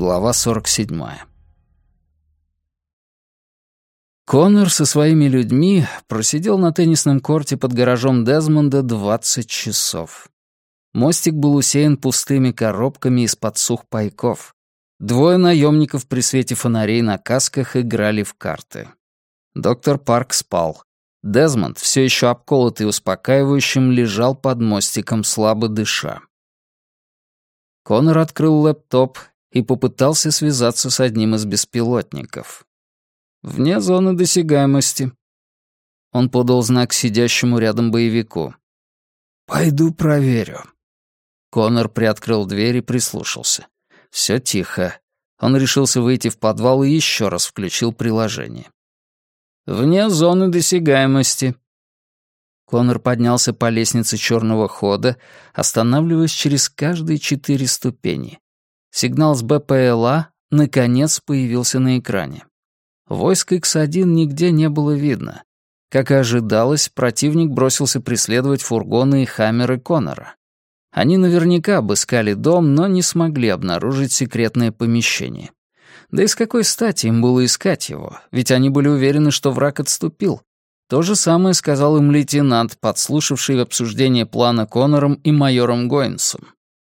Глава 47. Коннор со своими людьми просидел на теннисном корте под гаражом Дезмонда 20 часов. Мостик был усеян пустыми коробками из-под сухпайков. Двое наемников при свете фонарей на касках играли в карты. Доктор Парк спал. Дезмонд, все еще обколотый успокаивающим, лежал под мостиком, слабо дыша. Коннор открыл лэптоп и попытался связаться с одним из беспилотников. Вне зоны досягаемости. Он подал знак сидящему рядом боевику. «Пойду проверю». Коннор приоткрыл дверь и прислушался. Все тихо. Он решился выйти в подвал и еще раз включил приложение. «Вне зоны досягаемости». Коннор поднялся по лестнице черного хода, останавливаясь через каждые 4 ступени. Сигнал с БПЛА наконец появился на экране. Войск X1 нигде не было видно. Как и ожидалось, противник бросился преследовать фургоны и хаммеры Коннора. Они наверняка обыскали дом, но не смогли обнаружить секретное помещение. Да и с какой стати им было искать его, ведь они были уверены, что враг отступил. То же самое сказал им лейтенант, подслушавший обсуждение плана Коннором и майором Гойнсом.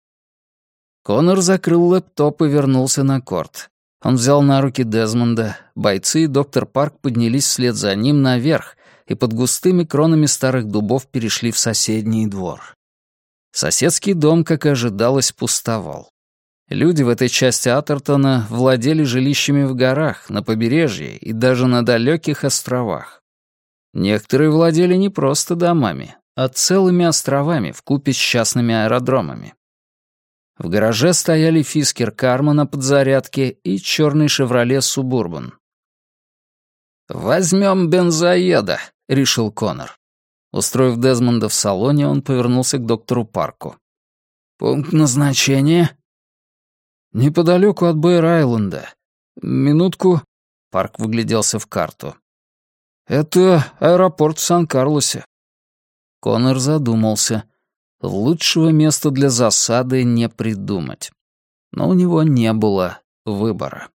Коннор закрыл лэптоп и вернулся на корт. Он взял на руки Дезмонда, бойцы и доктор Парк поднялись вслед за ним наверх и под густыми кронами старых дубов перешли в соседний двор. Соседский дом, как и ожидалось, пустовал. Люди в этой части Атертона владели жилищами в горах, на побережье и даже на далеких островах. Некоторые владели не просто домами, а целыми островами вкупе с частными аэродромами. В гараже стояли Фискер Карма на подзарядке и черный «Шевроле Субурбан». «Возьмем бензоеда», — решил Коннор. Устроив Дезмонда в салоне, он повернулся к доктору Парку. «Пункт назначения?» «Неподалеку от Бэйр-Айленда. Минутку». Парк выгляделся в карту. «Это аэропорт в Сан-Карлосе». Коннор задумался. Лучшего места для засады не придумать. Но у него не было выбора.